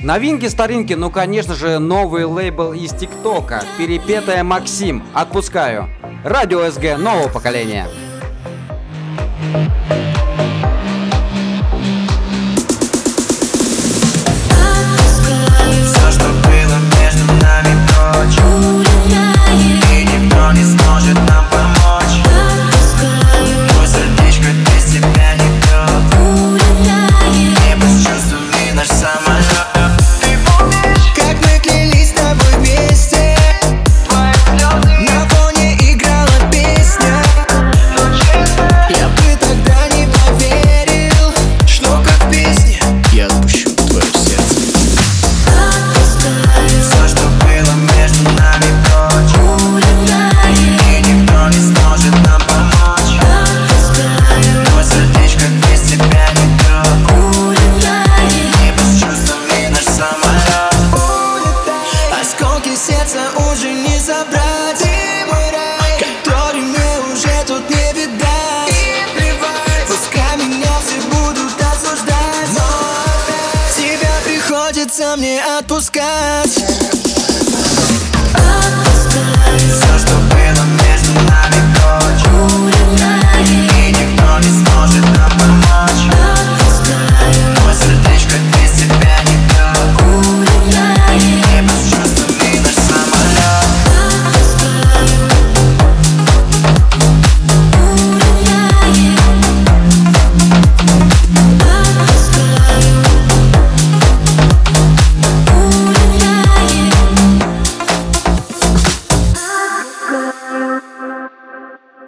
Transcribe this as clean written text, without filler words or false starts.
Новинки, старинки, ну конечно же новый лейбл из ТикТока. Перепетая Максим. Отпускаю. Радио СГ нового поколения. Все, что было между нами, прочь. И никто не сможет нам помочь. Твой сердечко без тебя не бьет. Небо с чувствами наш самолет. Ты помнишь, как мы клялись с тобой вместе? Твои слезы на фоне играла песня. Но честно, я бы тогда не поверил, что как в песне я отпущу твое сердце. Все, что было между нами, прочь. И никто не сможет нам помочь. Твое сердечко без тебя не бьет. Небо с чувствами наш самолет. Осколки сердца уже не собрать. Ты мой рай, который мне уже тут не видать. И плевать, пускай меня все будут осуждать, но опять тебя приходится мне отпускать.